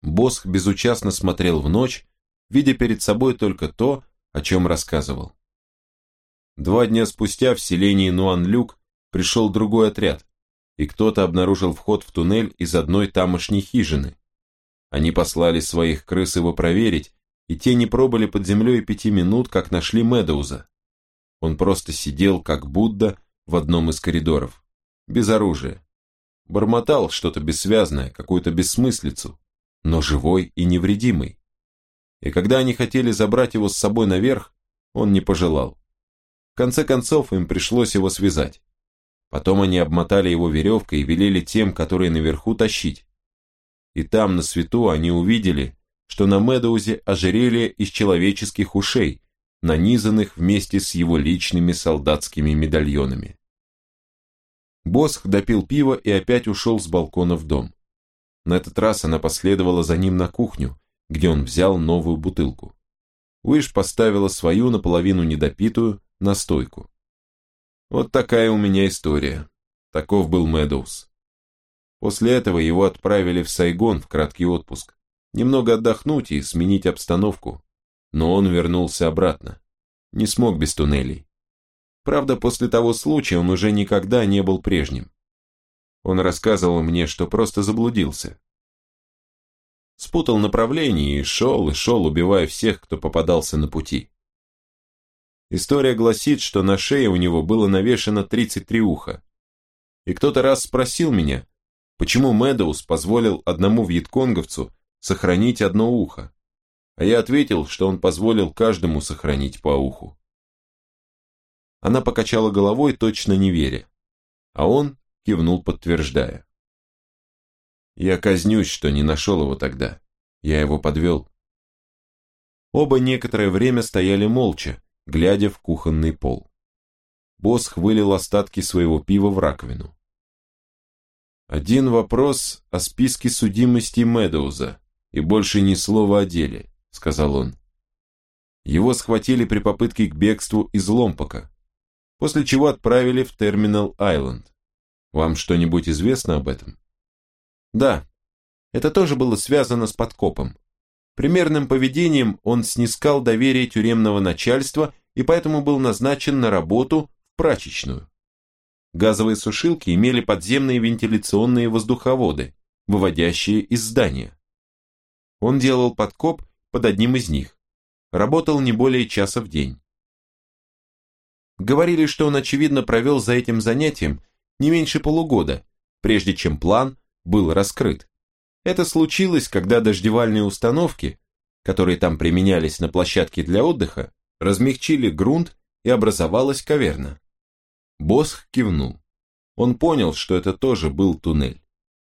Босх безучастно смотрел в ночь, видя перед собой только то, о чем рассказывал. 2 дня спустя в селении Нуан-Люк пришел другой отряд, и кто-то обнаружил вход в туннель из одной тамошней хижины. Они послали своих крыс его проверить, и те не пробыли под землей 5 минут, как нашли Медоуза. Он просто сидел, как Будда, в одном из коридоров, без оружия. Бормотал что-то бессвязное, какую-то бессмыслицу, но живой и невредимый. И когда они хотели забрать его с собой наверх, он не пожелал. В конце концов, им пришлось его связать. Потом они обмотали его веревкой и велели тем, которые наверху, тащить. И там, на свету, они увидели, что на Медоузе ожерелье из человеческих ушей, нанизанных вместе с его личными солдатскими медальонами. Босх допил пиво и опять ушел с балкона в дом. На этот раз она последовала за ним на кухню, где он взял новую бутылку. Уиш поставила свою, наполовину недопитую, на стойку. Вот такая у меня история. Таков был Медоуз. После этого его отправили в Сайгон в краткий отпуск. Немного отдохнуть и сменить обстановку. Но он вернулся обратно. Не смог без туннелей. Правда, после того случая он уже никогда не был прежним. Он рассказывал мне, что просто заблудился. Спутал направление и шел, убивая всех, кто попадался на пути. История гласит, что на шее у него было навешано 33 уха. И кто-то раз спросил меня, почему Медоуз позволил одному вьетконговцу сохранить одно ухо. А я ответил, что он позволил каждому сохранить по уху. Она покачала головой, точно не веря. А он кивнул, подтверждая. Я казнюсь, что не нашел его тогда. Я его подвел. Оба некоторое время стояли молча, глядя в кухонный пол. Босх вылил остатки своего пива в раковину. Один вопрос о списке судимости Медоуза, и больше ни слова о деле, сказал он. Его схватили при попытке к бегству из Ломпока, после чего отправили в Терминал-Айленд. Вам что-нибудь известно об этом? Да, это тоже было связано с подкопом. Примерным поведением он снискал доверие тюремного начальства и поэтому был назначен на работу в прачечную. Газовые сушилки имели подземные вентиляционные воздуховоды, выводящие из здания. Он делал подкоп под одним из них, работал не более часа в день. Говорили, что он, очевидно, провел за этим занятием не меньше полугода, прежде чем план был раскрыт. Это случилось, когда дождевальные установки, которые там применялись на площадке для отдыха, размягчили грунт и образовалась каверна. Босх кивнул. Он понял, что это тоже был туннель.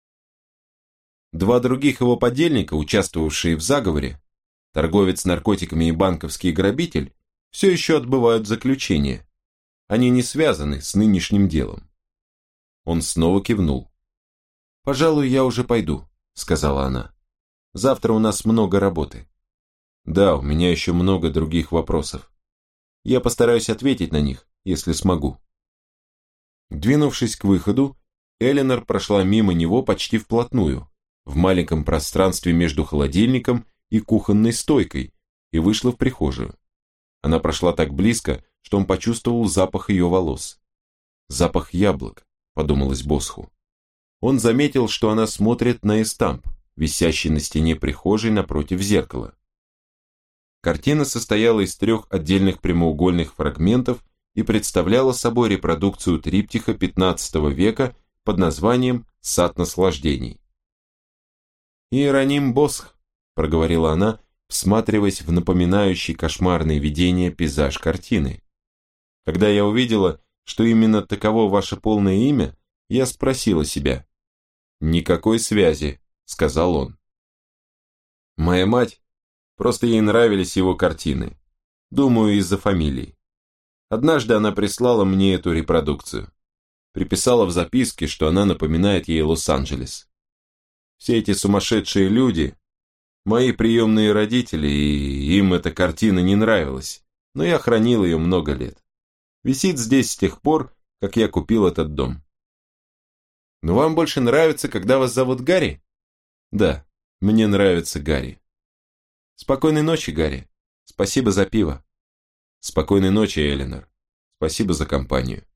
2 других его подельника, участвовавшие в заговоре, торговец наркотиками и банковский грабитель, все еще отбывают заключение. Они не связаны с нынешним делом. Он снова кивнул. «Пожалуй, я уже пойду», — сказала она. «Завтра у нас много работы». «Да, у меня еще много других вопросов. Я постараюсь ответить на них, если смогу». Двинувшись к выходу, Эленор прошла мимо него почти вплотную, в маленьком пространстве между холодильником и кухонной стойкой, и вышла в прихожую. Она прошла так близко, что он почувствовал запах ее волос. «Запах яблок», — подумалось Босху. Он заметил, что она смотрит на эстамп, висящий на стене прихожей напротив зеркала. Картина состояла из 3 отдельных прямоугольных фрагментов и представляла собой репродукцию триптиха XV века под названием «Сад наслаждений». «Иероним Босх», — проговорила она, всматриваясь в напоминающий кошмарные видения пейзаж картины. «Когда я увидела, что именно таково ваше полное имя, я спросила себя». «Никакой связи», — сказал он. «Моя мать, просто ей нравились его картины. Думаю, из-за фамилии. Однажды она прислала мне эту репродукцию. Приписала в записке, что она напоминает ей Лос-Анджелес. Все эти сумасшедшие люди, мои приемные родители, и им эта картина не нравилась, но я хранил ее много лет. Висит здесь с тех пор, как я купил этот дом». «Но вам больше нравится, когда вас зовут Гарри?» «Да, Мне нравится Гарри. Спокойной ночи, Гарри. Спасибо за пиво. Спокойной ночи, Эленор. Спасибо за компанию.